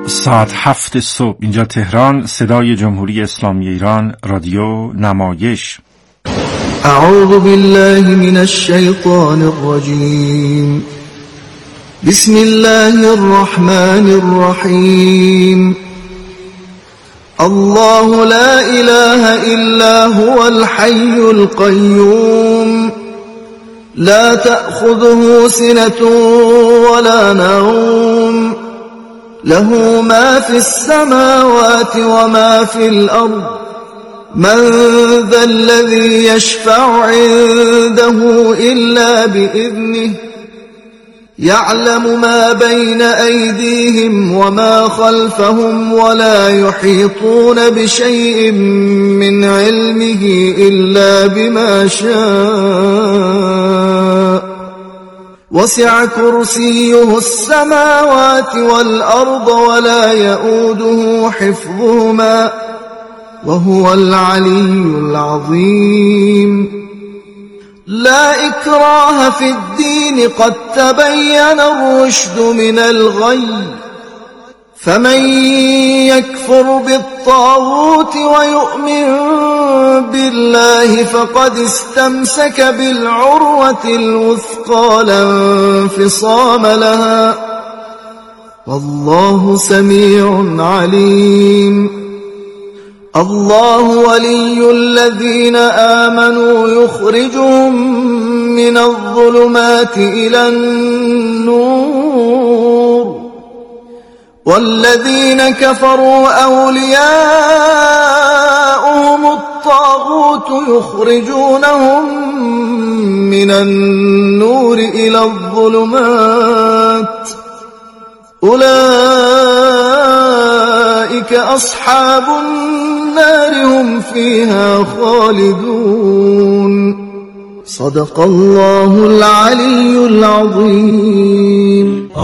ساعت 7 صبح اینجا تهران، صدای جمهوری اسلامی ایران، رادیو نمایش. اعوذ بالله من الشیطان الرجیم. بسم الله الرحمن الرحیم. الله لا اله الا هو الحي القيوم لا تأخذه سنة ولا نوم له ما في السماوات وما في الأرض من ذا الذي يشفع عنده إلا بإذنه يعلم ما بين أيديهم وما خلفهم ولا يحيطون بشيء من علمه إلا بما شاء وسع كرسيه السماوات والأرض ولا يؤوده حفظهما وهو العلي العظيم. لا إكراه في الدين قد تبين الرشد من الغي فمن يكفر بالطاغوت ويؤمن بالله فقد استمسك بالعروة الوثقى لا انفصام لها والله سميع عليم. الله ولي الذين آمنوا يخرجهم من الظلمات إلى النور والذين كفروا أولياؤهم الطاغوت يخرجونهم من النور إلى الظلمات أولئك أصحاب النار هم فيها خالدون. صدق الله العلي العظيم.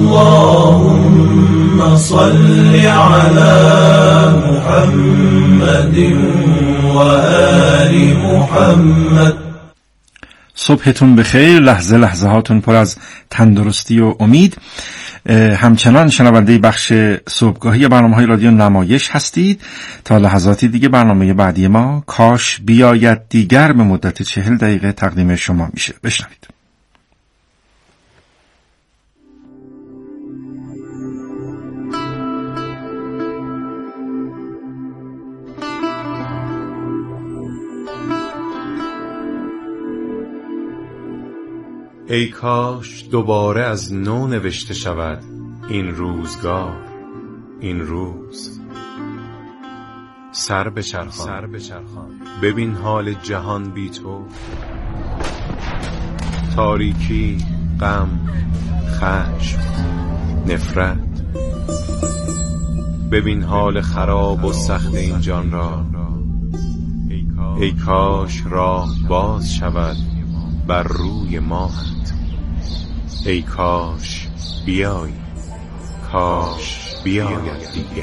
اللهم صل على محمد وآل محمد. صبحتون بخیر، لحظه لحظه هاتون پر از تندرستی و امید. همچنان شنونده بخش صبحگاهی برنامه‌های رادیو نمایش هستید. تا لحظاتی دیگه برنامه بعدی ما کاش بیاید دیگر به مدت 40 دقیقه تقدیم شما میشه. بشنوید. ای کاش دوباره از نو نوشته شود این روزگار، این روز. سر بچرخان ببین حال جهان بی تو، تاریکی، غم، خشم، نفرت. ببین حال خراب و سخت این جان را. ای کاش راه باز شود بر روی ماهت. ای کاش بیایی، کاش بیاید دیگر.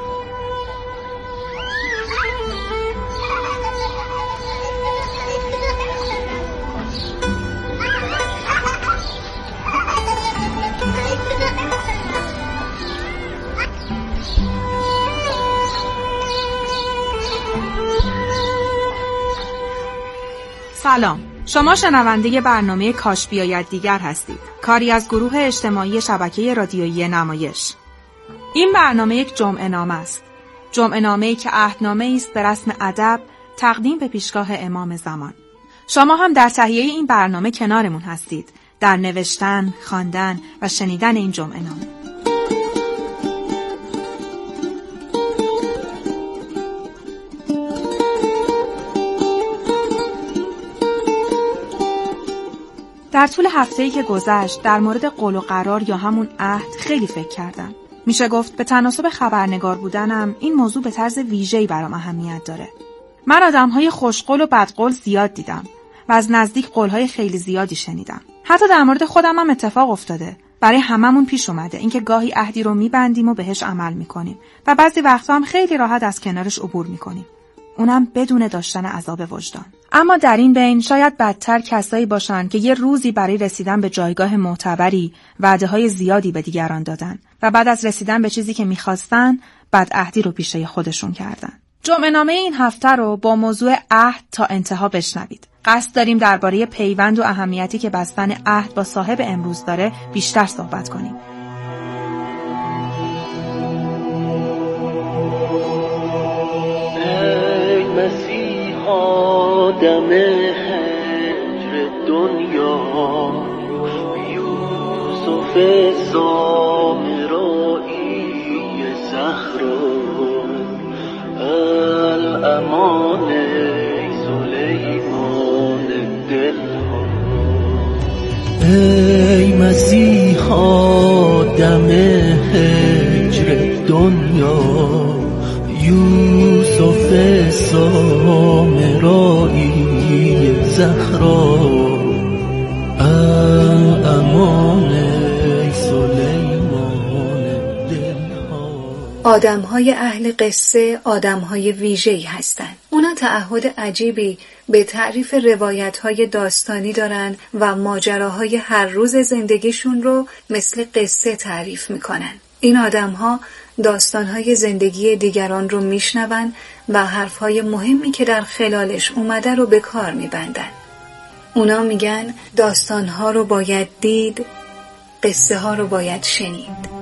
سلام، شما شنونده برنامه کاش بیاید دیگر هستید، کاری از گروه اجتماعی شبکه رادیویی نمایش. این برنامه یک جمعه نامه است. جمعه نامه‌ای که عهدنامه‌ای است به رسم ادب تقدیم به پیشگاه امام زمان. شما هم در تهیه این برنامه کنارمون هستید، در نوشتن، خواندن و شنیدن این جمعه نامه. در طول هفته‌ای که گذشت در مورد قول و قرار یا همون عهد خیلی فکر کردم. میشه گفت به تناسب خبرنگار بودنم این موضوع به طرز ویژه‌ای برام اهمیت داره. من آدم‌های خوشقول و بدقول زیاد دیدم و از نزدیک قول‌های خیلی زیادی شنیدم. حتی در مورد خودم هم اتفاق افتاده. برای هممون پیش اومده اینکه گاهی عهدی رو میبندیم و بهش عمل میکنیم و بعضی وقتا هم خیلی راحت از کنارش عبور میکنیم. اونم بدون داشتن عذاب وجدان. اما در این بین شاید بدتر کسایی باشن که یه روزی برای رسیدن به جایگاه معتبری وعده‌های زیادی به دیگران دادن و بعد از رسیدن به چیزی که می‌خواستن بدعهدی رو پیشه خودشون کردن. جمعه نامه این هفته رو با موضوع عهد تا انتها بشنوید. قصد داریم درباره پیوند و اهمیتی که بستن عهد با صاحب امروز داره بیشتر صحبت کنیم. ای مسیحا دم هجر دنیا، یوسف سامرایی زهرا، الامان سلیمان دلها. ای مسیحا دم هجر دنیا، یوسف سامرایی زهرا، امان سلیمان دلها. آدم‌های اهل قصه آدم‌های ویژه‌ای هستند. اونا تعهد عجیبی به تعریف روایت‌های داستانی دارن و ماجراهای هر روز زندگیشون رو مثل قصه تعریف میکنن. این آدم‌ها داستان‌های زندگی دیگران رو میشنون و حرف‌های مهمی که در خلالش اومده رو به کار میبندن. اونا میگن داستان‌ها رو باید دید، قصه ها رو باید شنید.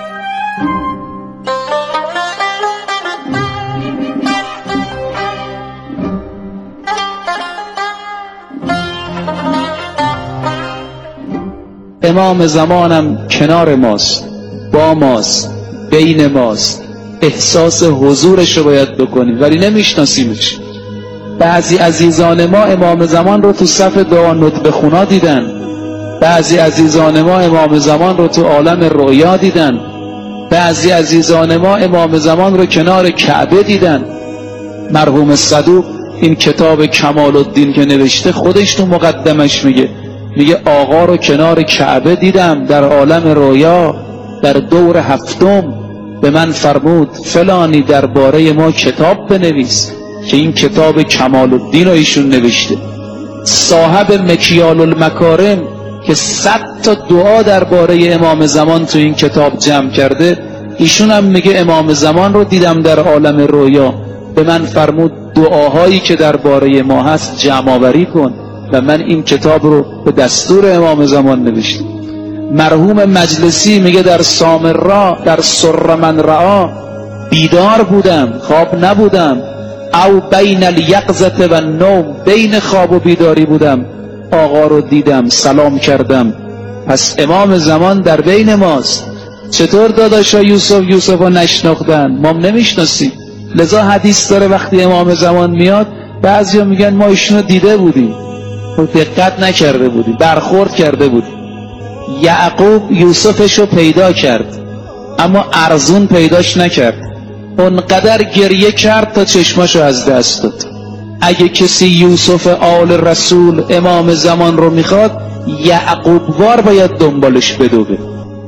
امام زمانم کنار ماست، با ماست، بین ماست، احساس حضورش رو باید بکنیم ولی نمیشناسیمش. بعضی عزیزان ما امام زمان رو تو صف دعا ندب خونا دیدن، بعضی عزیزان ما امام زمان رو تو عالم رؤیا دیدن، بعضی عزیزان ما امام زمان رو کنار کعبه دیدن. مرحوم صدوق این کتاب کمال الدین که نوشته خودش تو مقدمش میگه آقا رو کنار کعبه دیدم در عالم رؤیا، در دور هفتم به من فرمود فلانی درباره ما کتاب بنویس، که این کتاب کمال الدین رو ایشون نوشته. صاحب مکیال المکارم که 100 تا دعا درباره امام زمان تو این کتاب جمع کرده، ایشون هم میگه امام زمان رو دیدم در عالم رؤیا، به من فرمود دعاهایی که درباره ما هست جمع آوری کن و من این کتاب رو به دستور امام زمان نوشتم. مرحوم مجلسی میگه در سامرا در سر من رعا بیدار بودم، خواب نبودم، او بین الیقظة و النوم، بین خواب و بیداری بودم، آقا رو دیدم، سلام کردم. پس امام زمان در بین ماست. چطور داداشا یوسف رو نشناختن؟ ما نمیشناسیم. لذا حدیث داره وقتی امام زمان میاد بعضیا میگن ما ایشونو دیده بودیم، دقت نکرده بودیم، برخورد کرده بودیم. یعقوب یوسفشو پیدا کرد اما ارزون پیداش نکرد، اونقدر گریه کرد تا چشماشو از دست داد. اگه کسی یوسف آل رسول امام زمان رو میخواد، یعقوب وار باید دنبالش بدوه.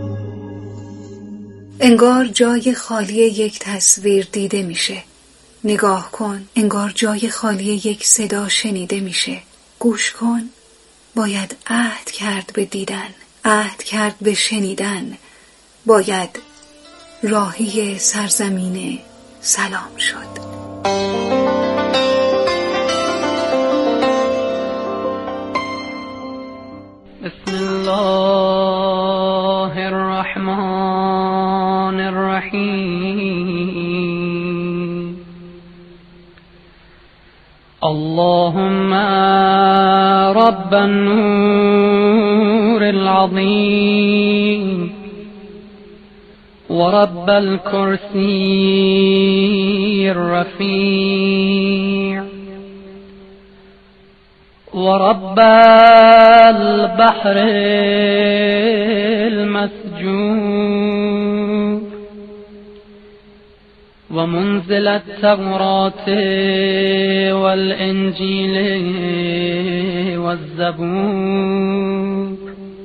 انگار جای خالی یک تصویر دیده میشه. نگاه کن، انگار جای خالی یک صدا شنیده میشه. گوش کن، باید عهد کرد به دیدن، عهد کرد به شنیدن، باید راهی سرزمین سلام شد. بسم الله الرحمن الرحیم. اللهم رب النور العظیم ورب الكرسي الرفيع ورب البحر المسجور ومنزل التوراة والإنجيل والزبور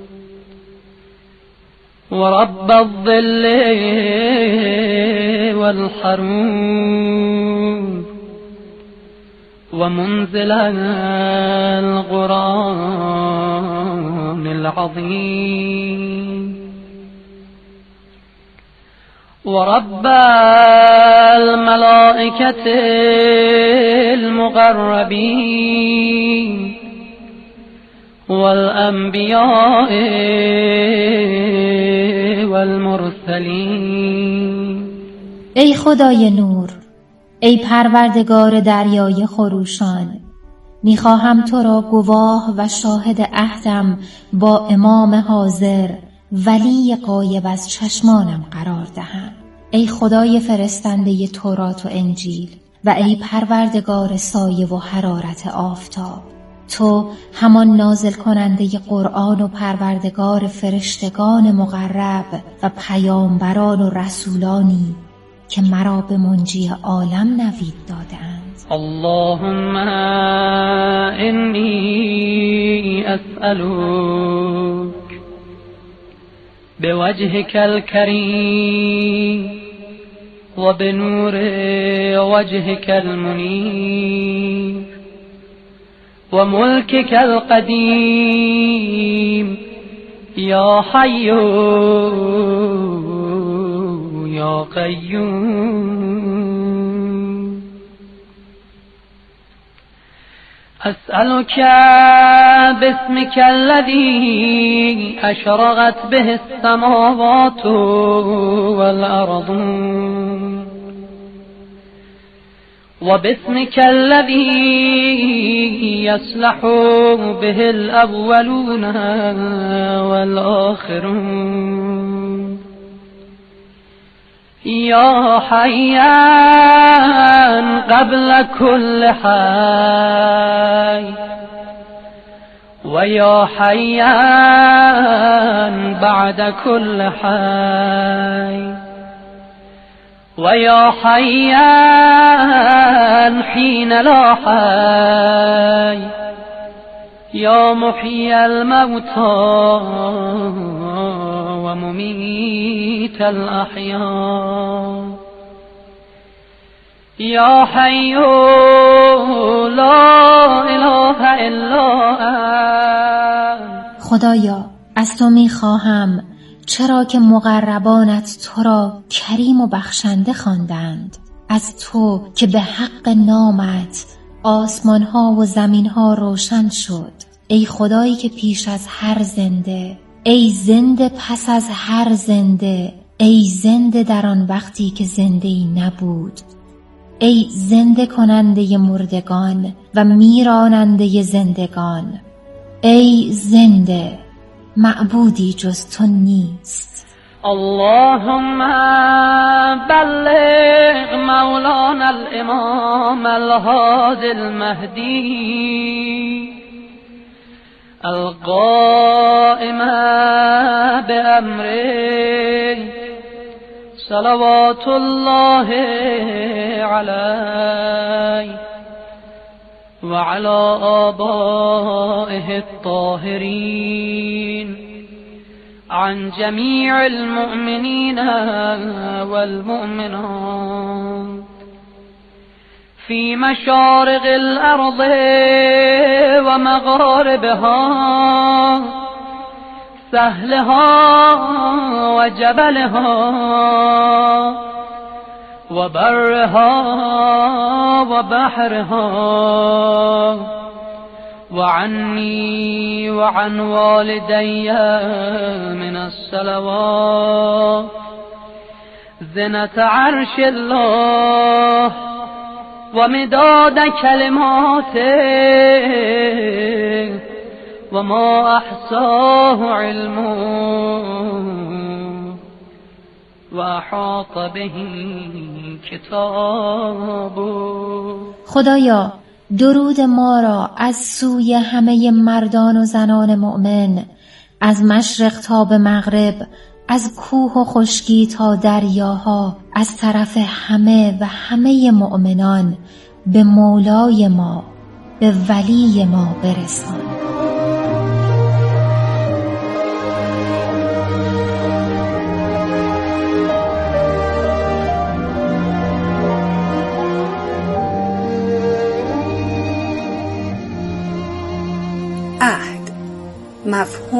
ورب الظل والحرور ومنزل القرآن العظيم ورب الملائكة المقربين والأنبياء والمرسلين. ای خدای نور، ای پروردگار دریای خروشان، میخواهم تو را گواه و شاهد عهدم با امام حاضر ولی غایب از چشمانم قرار دهم. ای خدای فرستنده تورات و انجیل و ای پروردگار سایه و حرارت آفتاب، تو همان نازل کننده قرآن و پروردگار فرشتگان مقرب و پیامبران و رسولانی که مرا به منجی عالم نوید دادند. اللهم انی اسألوک بوجهك الكريم وبنور وجهك المنير وملكك القديم يا حي يا قيوم. أسألك باسمك الذي أشرقت به السماوات والأرض وباسمك الذي يصلح به الأولون والآخرون يا حيان قبل كل حي ويا حيان بعد كل حي ويا حيان حين لا حي يا محيي الموتى ومميت الأحياء يا حي لا إله إلا أنت. خدایا از تو میخواهم، چرا که مقربانت تو را کریم و بخشنده خواندند، از تو که به حق نامت آسمانها و زمینها روشن شد، ای خدایی که پیش از هر زنده، ای زنده پس از هر زنده، ای زنده در آن وقتی که زنده‌ای نبود، ای زنده کننده مردگان و میراننده زندگان، ای زنده، معبودی جز تو نیست. اللهم بلغ مولانا الامام الهادي المهدي القائم بأمره صلوات الله عليه وعلى آبائه الطاهرين عن جميع المؤمنين والمؤمنات في مشارق الأرض ومغاربها سهلها وجبلها وبرها وبحرها وعني وعن والدي من الصلوات زنة عرش الله ومداد كلماته وما أحصاه علمه وأحاط به كتابه. خدایا درود ما را از سوی همه مردان و زنان مؤمن، از مشرق تا به مغرب، از کوه و خشکی تا دریاها، از طرف همه و همه مؤمنان به مولای ما، به ولی ما برسان.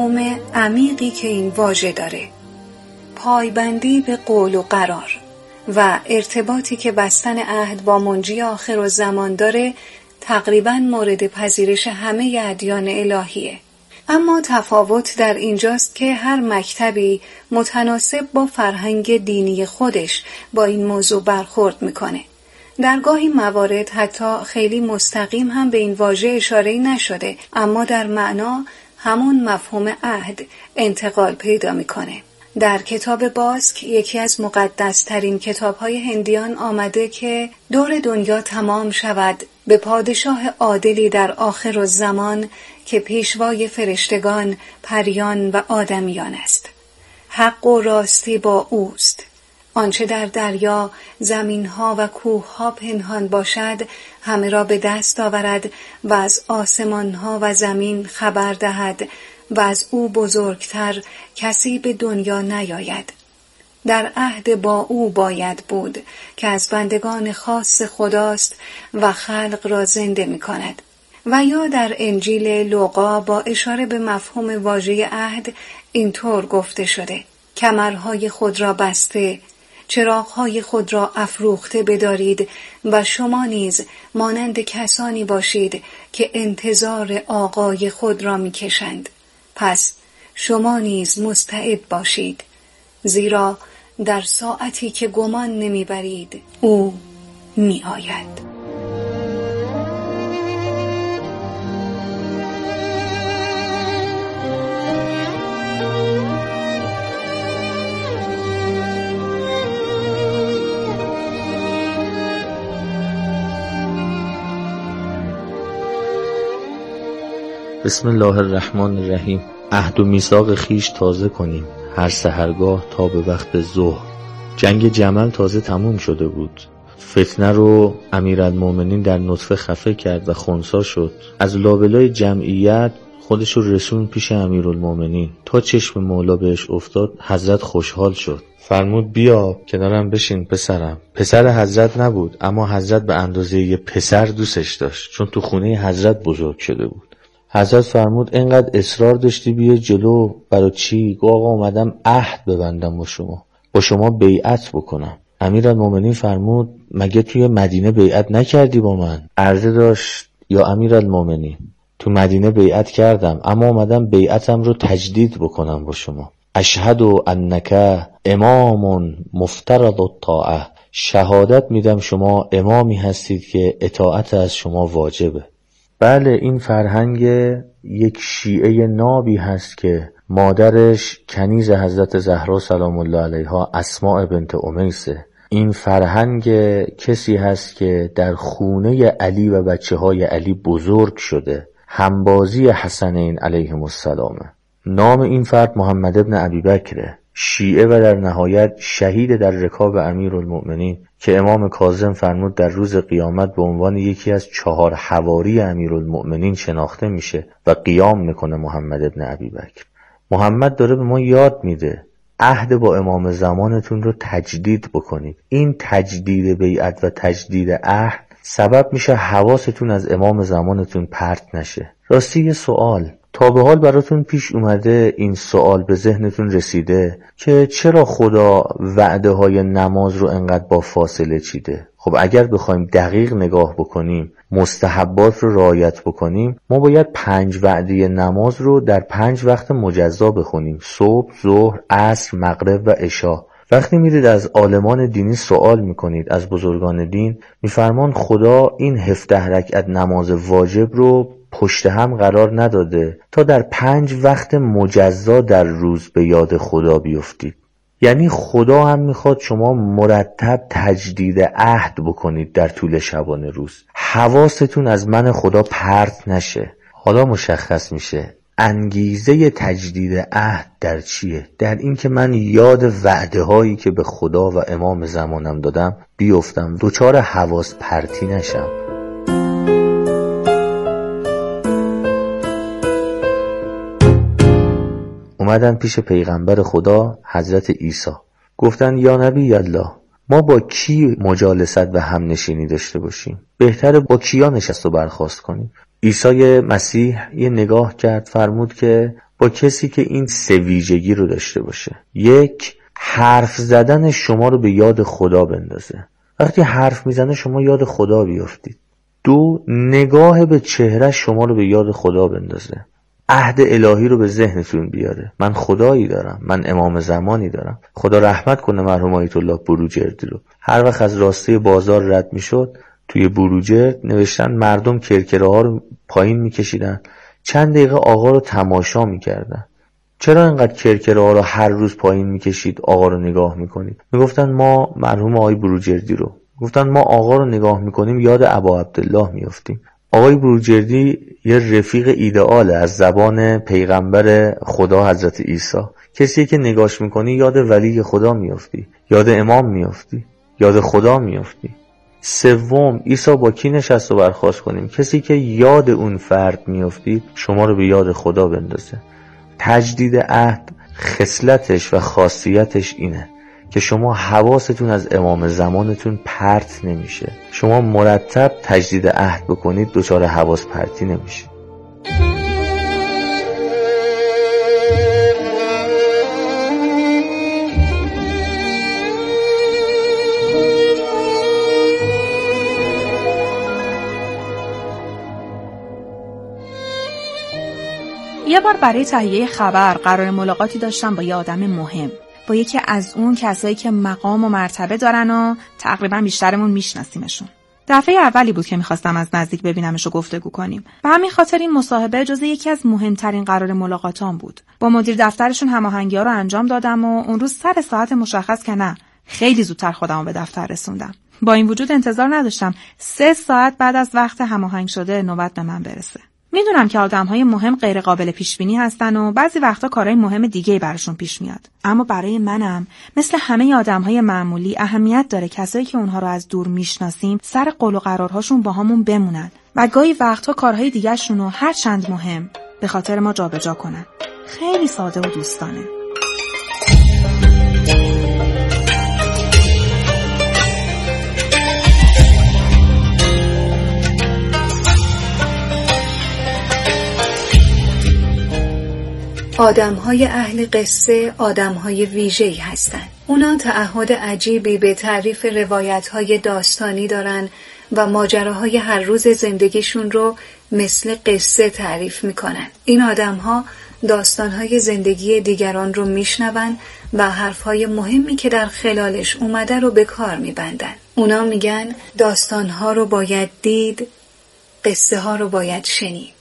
مفهوم عمیقی که این واژه داره، پایبندی به قول و قرار و ارتباطی که بستن عهد با منجی آخرالزمان داره تقریباً مورد پذیرش همه ادیان الهیه. اما تفاوت در اینجاست که هر مکتبی متناسب با فرهنگ دینی خودش با این موضوع برخورد میکنه. در گاهی موارد حتی خیلی مستقیم هم به این واژه اشاره نشده، اما در معنا همون مفهوم عهد انتقال پیدا میکنه. در کتاب باسک، یکی از مقدس‌ترین کتاب‌های هندیان، آمده که دور دنیا تمام شود به پادشاه عادلی در آخرالزمان که پیشوای فرشتگان، پریان و آدمیان است. حق و راستی با اوست. آنچه در دریا، زمین‌ها و کوه‌ها پنهان باشد همه را به دست آورد و از آسمان‌ها و زمین خبر دهد و از او بزرگتر کسی به دنیا نیاید. در عهد با او باید بود که از بندگان خاص خداست و خلق را زنده می کند. و یا در انجیل لوقا با اشاره به مفهوم واژه عهد اینطور گفته شده: کمرهای خود را بسته، چراغهای خود را افروخته بدارید و شما نیز مانند کسانی باشید که انتظار آقای خود را می کشند. پس شما نیز مستعد باشید، زیرا در ساعتی که گمان نمیبرید او می آید. بسم الله الرحمن الرحیم. عهد و میثاق خیش تازه کنیم هر سحرگاه تا به وقت ظهر. جنگ جمل تازه تموم شده بود. فتنه رو امیرالمومنین در نطفه خفه کرد و خنثی شد. از لابلای جمعیت خودش رو رسون پیش امیرالمومنین. تا چشم مولا بهش افتاد حضرت خوشحال شد. فرمود بیا کنارم بشین پسرم. پسر حضرت نبود، اما حضرت به اندازه یه پسر دوستش داشت، چون تو خونه حضرت بزرگ شده بود. حضرت فرمود اینقدر اصرار داشتی بیا جلو، برای چی؟ گفت آقا اومدم عهد ببندم با شما بیعت بکنم. امیرالمومنین فرمود مگه توی مدینه بیعت نکردی با من؟ عرضه داشت یا امیرالمومنین تو مدینه بیعت کردم، اما اومدم بیعتم رو تجدید بکنم با شما. اشهد انک امام مفترض الطاعه، شهادت میدم شما امامی هستید که اطاعت از شما واجبه. بله، این فرهنگ یک شیعه نابی هست که مادرش کنیز حضرت زهرا سلام الله علیها اسماء بنت امیسه. این فرهنگ کسی هست که در خونه علی و بچه های علی بزرگ شده، همبازی حسنین علیهم السلامه. نام این فرد محمد ابن ابیبکره، شیعه و در نهایت شهید در رکاب امیرالمؤمنین که امام کاظم فرمود در روز قیامت به عنوان یکی از 4 حواری امیرالمؤمنین شناخته میشه و قیام میکنه محمد ابن ابیبکر. محمد داره به ما یاد میده عهد با امام زمانتون رو تجدید بکنید. این تجدید بیعت و تجدید عهد سبب میشه حواستون از امام زمانتون پرت نشه. راستی یه سوال، تا به حال براتون پیش اومده این سوال به ذهنتون رسیده که چرا خدا وعده های نماز رو انقدر با فاصله چیده؟ خب اگر بخوایم دقیق نگاه بکنیم، مستحبات رو رعایت بکنیم، ما باید 5 وعده نماز رو در 5 وقت مجزا بخونیم: صبح، ظهر، عصر، مغرب و عشا. وقتی میرید از عالمان دینی سوال میکنید، از بزرگان دین، میفرمان خدا این 17 رکعت نماز واجب رو پشت هم قرار نداده تا در 5 وقت مجزا در روز به یاد خدا بیفتید. یعنی خدا هم میخواد شما مرتب تجدید عهد بکنید در طول شبانه روز، حواستون از من خدا پرت نشه. حالا مشخص میشه انگیزه تجدید عهد در چیه؟ در این که من یاد وعده هایی که به خدا و امام زمانم دادم بیفتم، دوچار حواس پرتی نشم. اومدن پیش پیغمبر خدا حضرت عیسی، گفتن یا نبی الله، ما با کی مجالست و همنشینی داشته باشیم؟ بهتره با کیا نشست و برخاست کنیم؟ عیسی مسیح یه نگاه کرد، فرمود که با کسی که این 3 ویژگی رو داشته باشه. 1. حرف زدن شما رو به یاد خدا بندازه. وقتی حرف میزنه شما یاد خدا بیافتید. 2. نگاه به چهره شما رو به یاد خدا بندازه. عهد الهی رو به ذهنتون بیاره. من خدایی دارم، من امام زمانی دارم. خدا رحمت کنه مرحوم آیت الله بروجردی رو. هر وقت از راسته بازار رد میشد توی بروجرد نوشتن مردم کرکره ها رو پایین میکشیدن، چند دقیقه آقا رو تماشا میکردن. چرا اینقدر کرکره ها رو هر روز پایین میکشید آقا رو نگاه میکنید؟ میگفتن ما مرحوم آقای بروجردی رو، گفتن ما آقا رو نگاه میکنیم یاد ابا عبدالله میافتیم. آقای بروجردی یه رفیق ایدئاله از زبان پیغمبر خدا حضرت عیسی. کسی که نگاش میکنی یاد ولی خدا میافتی، یاد امام میافتی، یاد خدا میافتی. 3. عیسی با کی نشست و برخاست کنیم؟ کسی که یاد اون فرد میافتی شما رو به یاد خدا بندازه. تجدید عهد خصلتش و خاصیتش اینه که شما حواستون از امام زمانتون پرت نمیشه. شما مرتب تجدید عهد بکنید دچار حواس پرتی نمیشه. یه بار برای تهیه خبر قرار ملاقاتی داشتم با یه آدم مهم، با یکی از اون کسایی که مقام و مرتبه دارن و تقریبا بیشترمون میشناسیمشون. دفعه اولی بود که میخواستم از نزدیک ببینمش و گفتگو کنیم. به همین خاطر این مصاحبه جزء یکی از مهمترین قرار ملاقاتام بود. با مدیر دفترشون هماهنگی‌ها رو انجام دادم و اون روز سر ساعت مشخص که نه، خیلی زودتر خودمو به دفتر رسوندم. با این وجود انتظار نداشتم 3 ساعت بعد از وقت هماهنگ شده نوبت به من برسه. میدونم که آدم‌های مهم غیر قابل پیش‌بینی هستن و بعضی وقتا کارهای مهم دیگه‌ای براشون پیش میاد. اما برای منم مثل همه آدم‌های معمولی اهمیت داره کسایی که اونها رو از دور میشناسیم سر قول و قرارهاشون با همون بمونن و گاهی وقتا کارهای دیگه‌شون رو هر چند مهم به خاطر ما جابجا کنن. خیلی ساده و دوستانه. آدم‌های اهل قصه آدم‌های ویژه‌ای هستند. اونا تعهد عجیبی به تعریف روایت‌های داستانی دارن و ماجراهای هر روز زندگیشون رو مثل قصه تعریف میکنن. این آدم‌ها داستان‌های زندگی دیگران رو میشنون و حرف‌های مهمی که در خلالش اومده رو به کار میبندن. اونا میگن داستان‌ها رو باید دید، قصه ها رو باید شنید.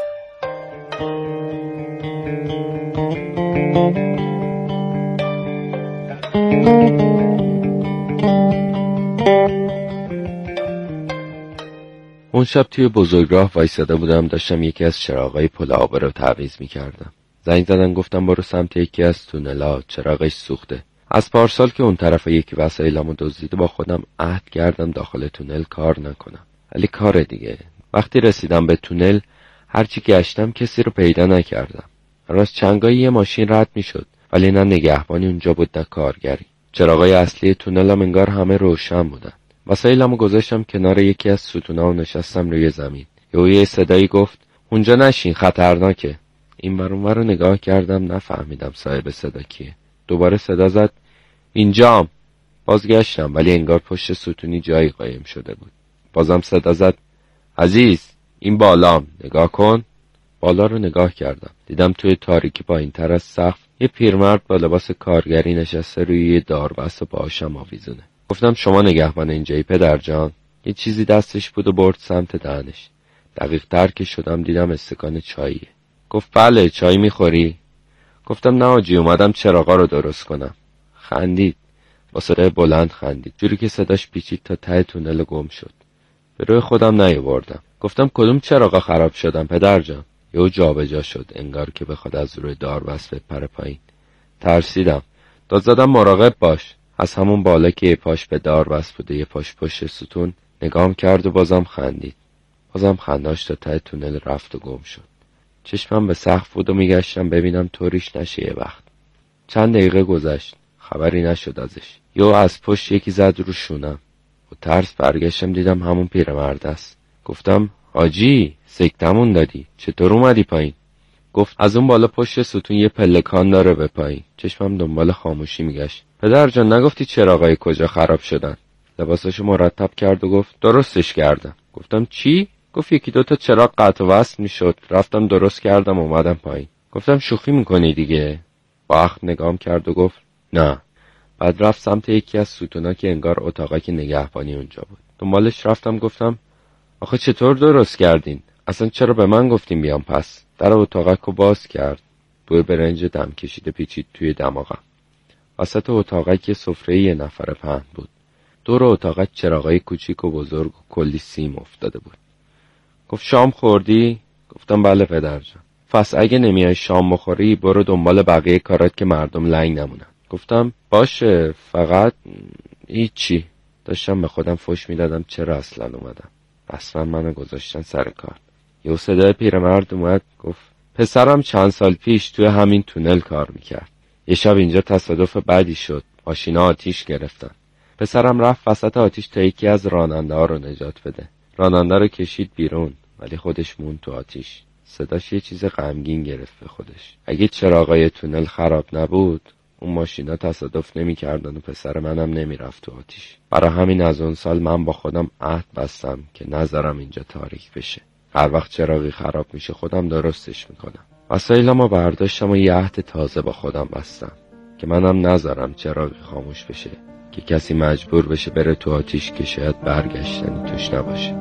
اون شب توی بزرگراه وایساده بودم، داشتم یکی از چراغای پل آبه رو تعویض می‌کردم. زنگ زدن گفتم برو سمت یکی از تونلا، چراغش سوخته. از پارسال که اون طرف یکی وسایلمو دزدیده با خودم عهد کردم داخل تونل کار نکنم. ولی کار دیگه. وقتی رسیدم به تونل هرچی گشتم کسی رو پیدا نکردم. راست چنگایی یه ماشین رد میشد ولی نه نگهبانی اونجا بود نه کارگری. چراغای اصلی تونلم انگار همه روشن بودن. وسایلمو گذاشتم کنار یکی از ستونا و نشستم روی زمین. یه صدایی گفت اونجا نشین خطرناکه. این بر اون رو نگاه کردم نفهمیدم صاحب صدا کیه. دوباره صدا زد اینجام. بازگشتم ولی انگار پشت ستونی جایی قایم شده بود. بازم صدا زد عزیز این بالام نگاه کن. بالا رو نگاه کردم. دیدم توی تاریکی پایین تر از سقف یه پیرمرد با لباس کارگری نشسته روی یه داربست و باهاشم آویزونه. گفتم شما نگهبان اینجایی پدر جان؟ یه چیزی دستش بود و برد سمت دهنش. دقیق تر که شدم دیدم استکان چاییه. گفت بله چای میخوری؟ گفتم نه آجی اومدم چراغا رو درست کنم. خندید. با صدای بلند خندید. جوری که صداش پیچید تا ته تونل گم شد. به روی خودم نیاوردم. گفتم کدوم چراغا خراب شدن پدر جان؟ یهو جابجا شد انگار که بخواد از روی داربست بپره پایین. ترسیدم. داد زدم مراقب باش. از همون بالا که یه پاش به داربست بوده یه پاش پشت ستون نگام کرد و بازم خندید. بازم خنداش تا ته تونل رفت و گم شد. چشمم به سقف بود و میگشتم ببینم طوریش نشه یه وقت. چند دقیقه گذشت. خبری نشد ازش. یهو از پشت یکی زد رو شونم. و ترس برگشتم دیدم همون پیرمرد است. گفتم آجی سکتمون دادی چطور اومدی پایین؟ گفت از اون بالا پشت ستون یه پلکان داره به پایین. چشمم دنبال خاموشی میگشت. پدر جان نگفتی چراغای کجا خراب شدن؟ لباساشو مرتب کرد و گفت درستش کردم. گفتم چی؟ گفت یکی دوتا چراغ قطع و وصل میشد، رفتم درست کردم اومدم پایین. گفتم شوخی میکنی دیگه؟ با اخم نگام کرد و گفت نه. بعد رفت سمت یکی از ستونا که انگار اتاقک نگهبانی اونجا بود. دنبالش رفتم گفتم آخه چطور درست کردین؟ اصلا چرا به من گفتیم بیام پس؟ در اتاقکو باز کرد. بوی برنج دم کشیده پیچید توی دماغم. وسط اتاقک سفره یه نفره پهن بود. دور اتاقک چراغای کوچیک و بزرگ و کلی سیم افتاده بود. گفت شام خوردی؟ گفتم بله پدر جان. پس اگه نمیای شام بخوری برو دنبال بقیه کارات که مردم لنگ نمونن. گفتم باشه، فقط هیچی. داشتم به خودم فحش میدادم چرا اصلا اومدم. اصلا منو گذاشتن سر کار. یه صدای پیرمرد اومد گفت پسرم چند سال پیش توی همین تونل کار میکرد. یه شب اینجا تصادف بعدی شد. ماشینا آتیش گرفتن. پسرم رفت وسط آتیش تا یکی از راننده ها رو نجات بده. راننده رو کشید بیرون ولی خودش موند تو آتیش. صداش یه چیز غمگین گرفت به خودش. اگه چراغای تونل خراب نبود اون ماشینا تصادف نمی‌کردن و پسر منم نمیرفت تو آتیش. برای همین از اون سال من با خودم عهد بستم که نذارم اینجا تاریک بشه. هر وقت چراغی خراب میشه خودم درستش میکنم. وسایلمو برداشتم و یه عهد تازه با خودم بستم که منم نذارم چراغی خاموش بشه که کسی مجبور بشه بره تو آتیش که شاید برگشتنی توش نباشه.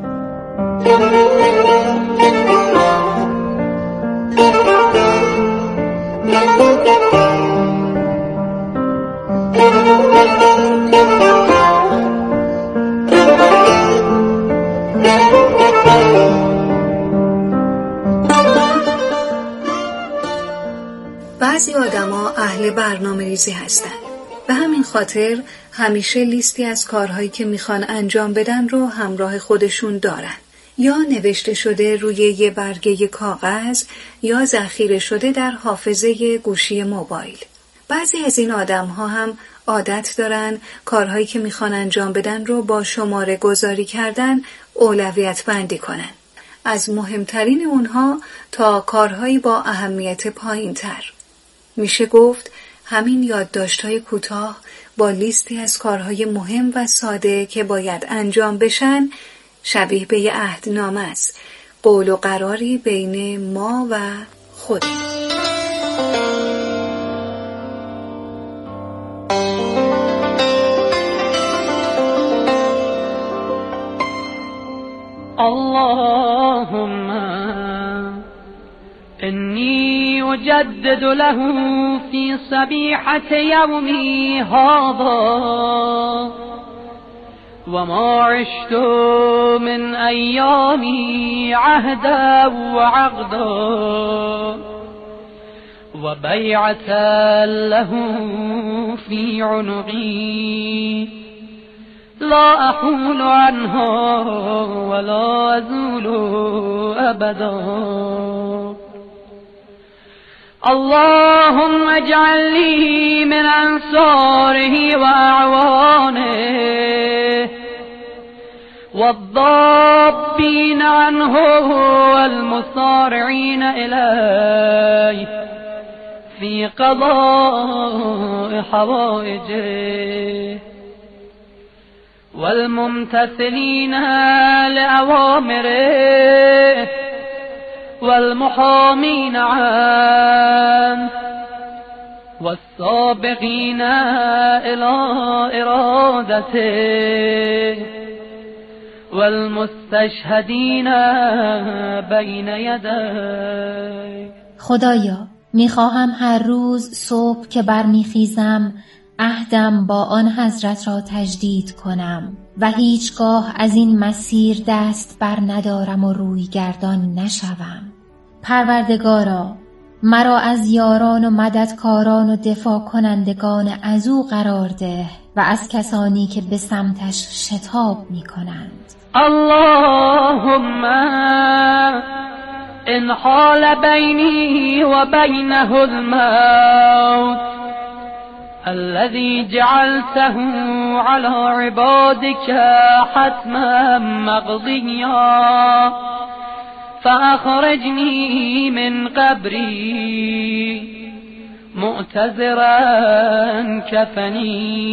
بعضی آدما اهل برنامه‌ریزی هستن. به همین خاطر همیشه لیستی از کارهایی که میخوان انجام بدن رو همراه خودشون دارن. یا نوشته شده روی یه برگه کاغذ یا ذخیره شده در حافظه گوشی موبایل. بعضی از این آدم‌ها هم عادت دارن کارهایی که میخوان انجام بدن رو با شماره گذاری کردن اولویت بندی کنن. از مهمترین اونها تا کارهایی با اهمیت پایین‌تر. میشه گفت همین یادداشت‌های کوتاه با لیستی از کارهای مهم و ساده که باید انجام بشن شبیه به یه عهدنامه است، قول و قراری بین ما و خودمون. اللهم إني أجدد له في صبيحة يومي هذا وما عشت من أيامي عهدا وعقدا وبيعة له في عنقي لا أحول عنها ولا أزول أبدا. اللهم اجعل لي من أنصاره وأعوانه والضابين عنه والمصارعين إليه في قضاء حوائجه والممتثلين لأوامره والمحامين عنه والسابقين إلى إرادته والمستشهدين بين يديه. خدایا میخواهم هر روز صبح که برمیخیزم عهدم با آن حضرت را تجدید کنم و هیچگاه از این مسیر دست بر ندارم و روی گردان نشوم. پروردگارا مرا از یاران و مددکاران و دفاع کنندگان از او قرار ده و از کسانی که به سمتش شتاب می کنند. اللهم ان حال بینی و بینه الموت الذي جعلته على عبادك حتما مقضيا فأخرجني من قبري معتذرا كفني